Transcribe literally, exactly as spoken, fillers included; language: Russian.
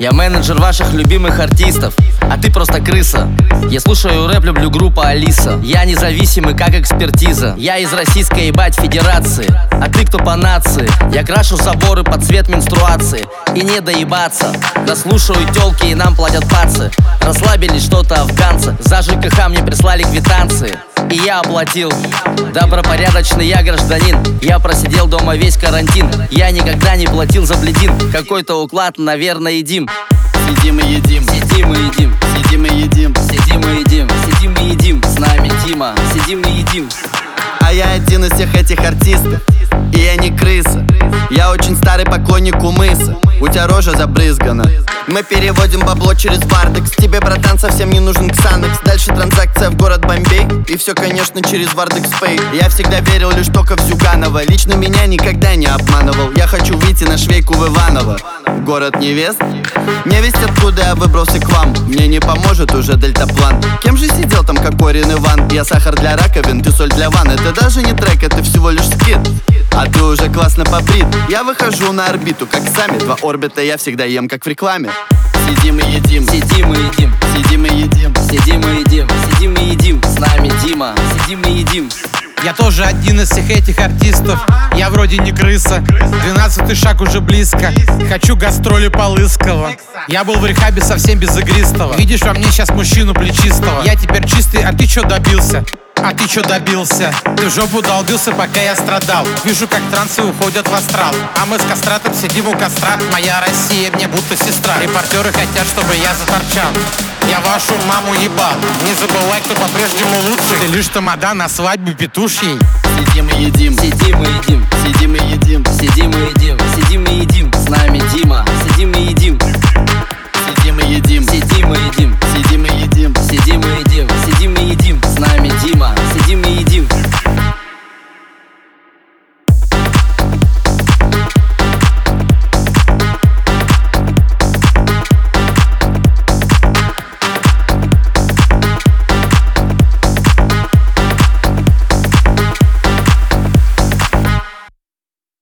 Я менеджер ваших любимых артистов, а ты просто крыса. Я слушаю рэп, люблю группа Алиса. Я независимый, как экспертиза. Я из Российской, ебать, Федерации. А ты кто по нации? Я крашу соборы под цвет менструации. И не доебаться. Да слушаю тёлки и нам платят пацы. Расслабились что-то афганцы. За ЖКХ мне прислали квитанции и я оплатил. Добропорядочный я гражданин. Я просидел дома весь карантин. Я никогда не платил за бледин. Какой-то уклад, наверное, едим. Сидим и едим, Сидим и едим, сидим и едим, сидим и едим, сидим и едим. С нами Дима, сидим и едим. А я один из всех этих артистов, и я не крыса. Я очень старый поклонник у мыса. У тебя рожа забрызгана. Мы переводим бабло через Вардекс. Тебе, братан, совсем не нужен Ксанекс. Дальше транзакция в город Бомбей. И все, конечно, через Вардекс Пэй. Я всегда верил лишь только в Зюганова. Лично меня никогда не обманывал. Я хочу выйти на швейку в Иваново. Город невест. Не весть откуда я выбрался к вам. Мне не поможет уже дельтаплан. Кем же сидел там, как Корин Иван? Я сахар для раковин, ты соль для ванн. Это даже не трек, это всего лишь скид. А ты уже классно побрит. Я выхожу на орбиту, как сами. Два орбита я всегда ем, как в рекламе. Сидим и едим, Сидим и едим, сидим и едим, сидим и едим, сидим и едим. С нами Дима, сидим и едим. Я тоже один из всех этих артистов. Я вроде не крыса. Двенадцатый шаг уже близко. Хочу гастроли по Лысково. Я был в рехабе совсем без игристого. Видишь во мне сейчас мужчину плечистого. Я теперь чистый, а ты чё добился? А ты чё добился? Ты в жопу долбился, пока я страдал. Вижу, как трансы уходят в астрал. А мы с кастратом сидим у костра. Моя Россия мне будто сестра. Репортеры хотят, чтобы я заторчал. Я вашу маму ебал. Не забывай, кто по-прежнему лучший. Ты лишь тамада на свадьбе петушьей. сидим и едим, Сидим и едим, сидим и едим, сидим и едим, сидим и едим. С нами Дима, сидим и едим.